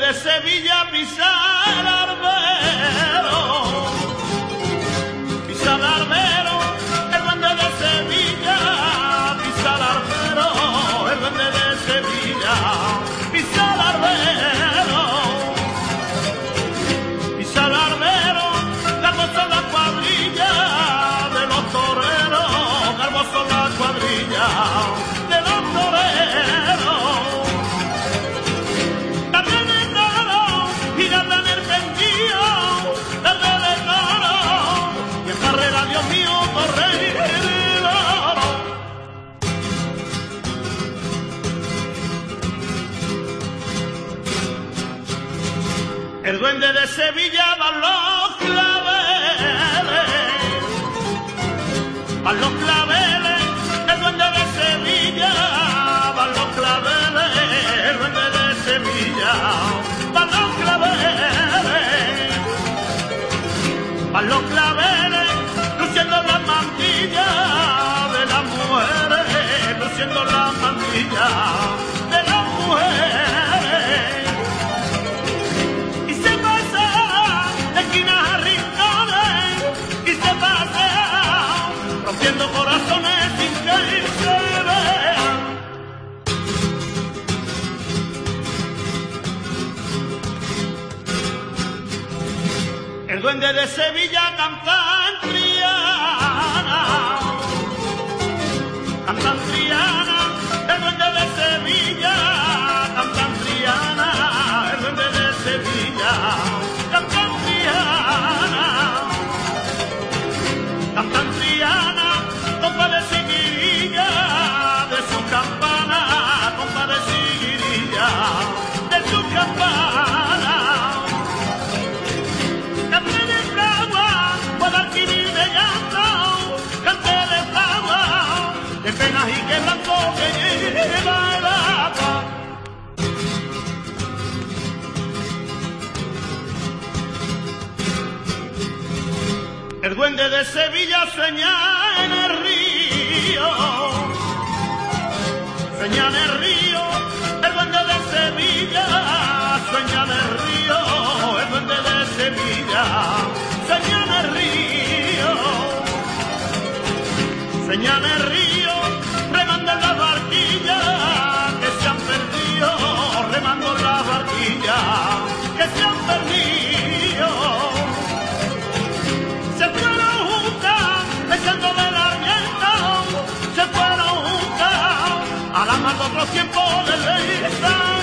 de Sevilla pisa el arbero, pisa el arbero, el duende de Sevilla, pisa el arbero, el duende de Sevilla, pisa el arbero, pisa el arbero, calvos son las cuadrillas de los toreros, calvos son las cuadrillas de los toreros. Dios mío, corredero. El duende de Sevilla van los claveles, van los claveles, el duende de Sevilla, van los claveles, el duende de Sevilla, van los claveles, van los claveles, luciendo las mantillas de las mujeres, luciendo las mantillas de las mujeres. Y se pasa de esquinas a rincones, y se pasa rompiendo corazones sin que se vean. El duende de Sevilla canta en Triana, canta en Triana, el duende de Sevilla, canta en Triana, el duende de Sevilla, canta en Triana, canta en Triana, compadre Siguirilla de su campana, compadre Siguirilla de su campana. De penas y que blanco que lleva el agua. El duende de Sevilla sueña en el río, sueña en el río, el duende de Sevilla, sueña en el río, el duende de Sevilla, sueña en el río, sueña en el río, remando las barquillas que se han perdido, remando las barquillas que se han perdido. Se fueron juntas, echando del aliento, se fueron juntas, a la mar de otros tiempos de ley.